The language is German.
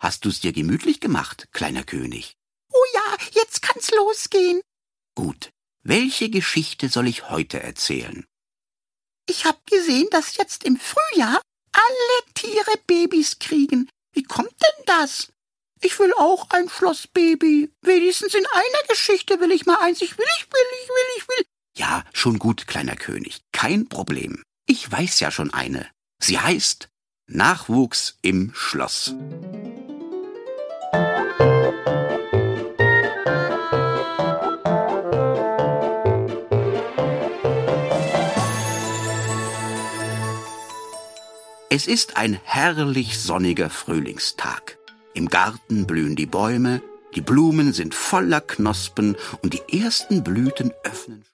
Hast du's dir gemütlich gemacht, kleiner König? Oh ja, jetzt kann's losgehen. Gut. Welche Geschichte soll ich heute erzählen? Ich hab gesehen, dass jetzt im Frühjahr alle Tiere Babys kriegen. Wie kommt denn das? Ich will auch ein Schlossbaby. Wenigstens in einer Geschichte will ich mal eins. Ich will. Ja, schon gut, kleiner König. Kein Problem. Ich weiß ja schon eine. Sie heißt Nachwuchs im Schloss. Es ist ein herrlich sonniger Frühlingstag. Im Garten blühen die Bäume, die Blumen sind voller Knospen und die ersten Blüten öffnen